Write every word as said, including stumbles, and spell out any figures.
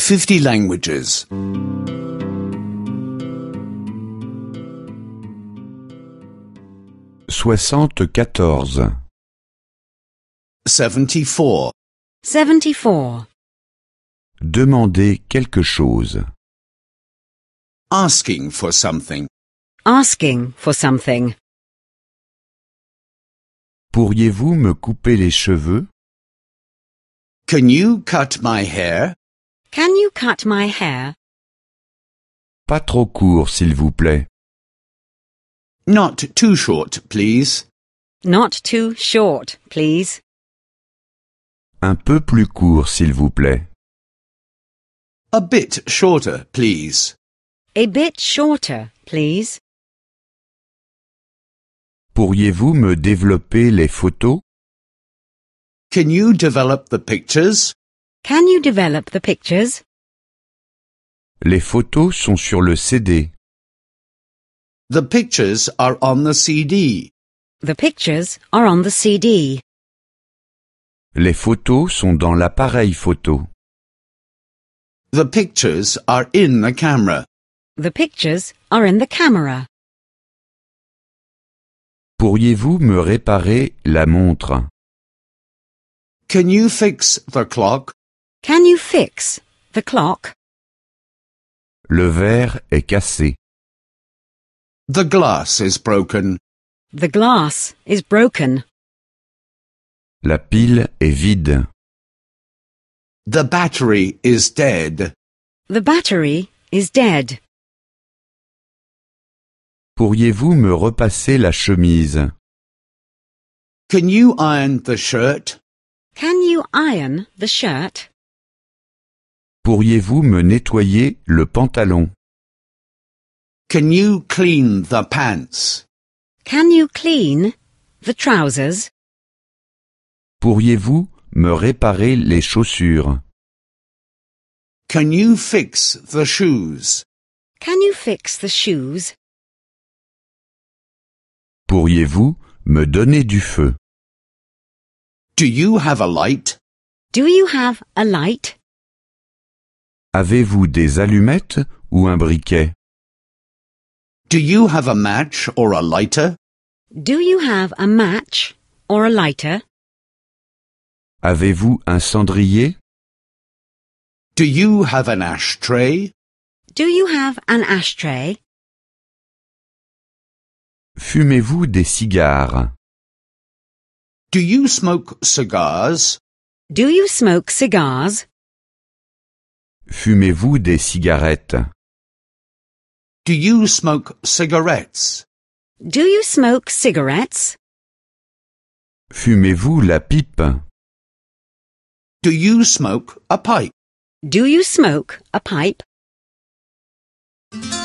fifty languages. soixante-quatorze. seventy-four. seventy-four. Demander quelque chose. Asking for something. Asking for something. Pourriez-vous me couper les cheveux? Can you cut my hair? Can you cut my hair? Pas trop court, s'il vous plaît. Not too short, please. Not too short, please. Un peu plus court, s'il vous plaît. A bit shorter, please. A bit shorter, please. Pourriez-vous me développer les photos? Can you develop the pictures? Can you develop the pictures? Les photos sont sur le C D. The pictures are on the C D. The pictures are on the C D. Les photos sont dans l'appareil photo. The pictures are in the camera. The pictures are in the camera. Pourriez-vous me réparer la montre? Can you fix the clock? Can you fix the clock? Le verre est cassé. The glass is broken. The glass is broken. La pile est vide. The battery is dead. The battery is dead. Pourriez-vous me repasser la chemise? Can you iron the shirt? Can you iron the shirt? Pourriez-vous me nettoyer le pantalon? Can you clean the pants? Can you clean the trousers? Pourriez-vous me réparer les chaussures? Can you fix the shoes? Can you fix the shoes? Pourriez-vous me donner du feu? Do you have a light? Do you have a light? Avez-vous des allumettes ou un briquet? Do you have a match or a lighter? Do you have a match or a lighter? Avez-vous un cendrier? Do you have an ashtray? Do you have an ashtray? Fumez-vous des cigares? Do you smoke cigars? Do you smoke cigars? Fumez-vous des cigarettes? Do you smoke cigarettes? Do you smoke cigarettes? Fumez-vous la pipe? Do you smoke a pipe? Do you smoke a pipe?